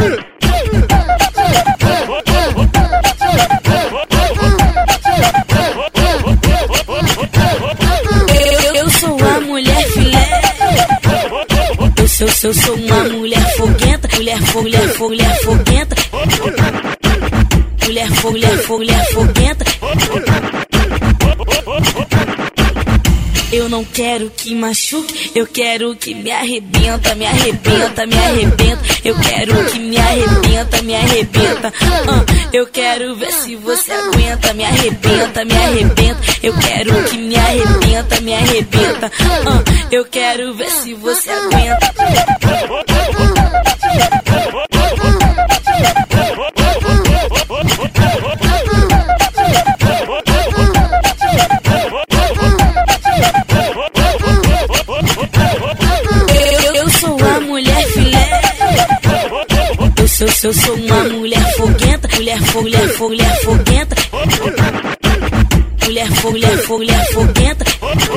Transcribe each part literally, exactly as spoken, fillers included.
Eu sou a mulher filé. Eu sou, eu sou uma mulher foguenta. Mulher, fo, mulher, fo, mulher foguenta. Mulher, fo, mulher, fo, mulher foguenta. Eu não quero que machuque, eu quero que me arrebenta, me arrebenta, me arrebenta. Eu quero que me arrebenta, me arrebenta. uh, Eu quero ver se você aguenta, me arrebenta, me arrebenta. Eu quero que me arrebenta, me arrebenta. uh, Eu quero ver se você aguenta. Eu sou, eu sou uma mulher foguenta. Mulher, fo, mulher, fo, mulher foguenta. Mulher, fo, mulher, fo, mulher foguenta.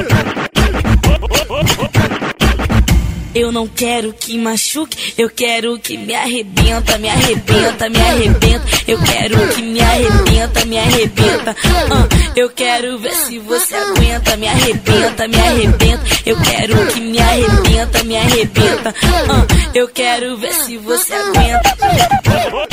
Eu não quero que machuque, eu quero que me arrebenta, me arrebenta, me arrebenta. Eu quero que me arrebenta, me arrebenta. uh, Eu quero ver se você aguenta, me arrebenta, me arrebenta. Eu quero que me arrebenta, me arrebenta. uh, Eu quero ver se você aguenta.